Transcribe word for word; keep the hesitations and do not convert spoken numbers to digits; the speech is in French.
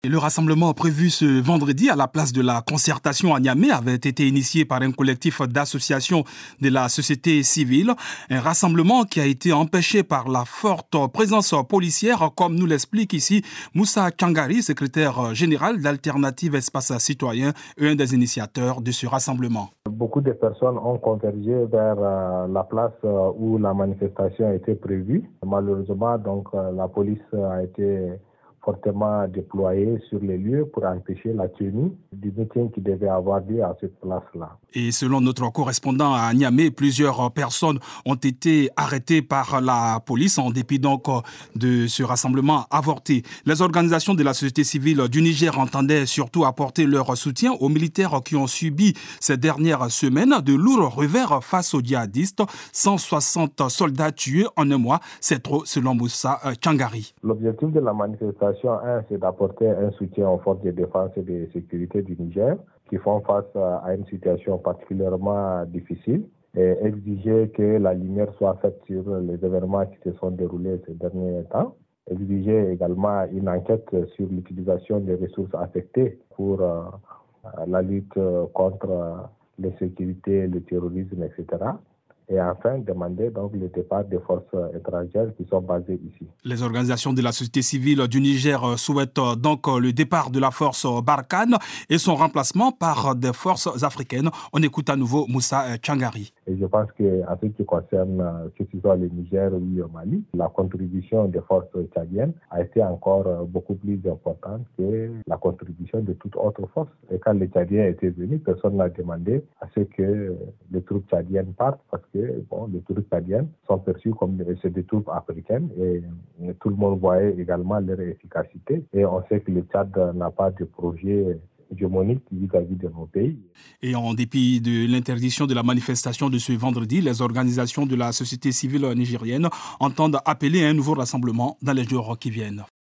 Et le rassemblement prévu ce vendredi à la place de la concertation à Niamey avait été initié par un collectif d'associations de la société civile. Un rassemblement qui a été empêché par la forte présence policière, comme nous l'explique ici Moussa Kangari, secrétaire général d'Alternative Espace Citoyen et un des initiateurs de ce rassemblement. Beaucoup de personnes ont convergé vers euh, la place euh, où la manifestation a été prévue. Malheureusement, donc, euh, la police a été fortement déployés sur les lieux pour empêcher la tenue du meeting qui devait avoir lieu à cette place-là. Et selon notre correspondant à Niamey, plusieurs personnes ont été arrêtées par la police en dépit donc de ce rassemblement avorté. Les organisations de la société civile du Niger entendaient surtout apporter leur soutien aux militaires qui ont subi ces dernières semaines de lourds revers face aux djihadistes. cent soixante soldats tués en un mois, c'est trop selon Moussa Kangari. L'objectif de la manifestation un, c'est d'apporter un soutien aux forces de défense et de sécurité du Niger qui font face à une situation particulièrement difficile et exiger que la lumière soit faite sur les événements qui se sont déroulés ces derniers temps. Exiger également une enquête sur l'utilisation des ressources affectées pour euh, la lutte contre l'insécurité, le terrorisme, et cetera. Et enfin, demander donc le départ des forces étrangères qui sont basées ici. Les organisations de la société civile du Niger souhaitent donc le départ de la force Barkhane et son remplacement par des forces africaines. On écoute à nouveau Moussa Kangari. Et je pense qu'en ce qui concerne que ce soit le Niger ou le Mali, la contribution des forces tchadiennes a été encore beaucoup plus importante que la contribution de toute autre force. Et quand les Tchadiens étaient venus, personne n'a demandé à ce que les troupes tchadiennes partent parce que bon, les troupes tchadiennes sont perçues comme des, des troupes africaines et, et tout le monde voyait également leur efficacité. Et on sait que le Tchad n'a pas de projet hégémonique vis-à-vis de nos pays. Et en dépit de l'interdiction de la manifestation de ce vendredi, les organisations de la société civile nigérienne entendent appeler à un nouveau rassemblement dans les jours qui viennent.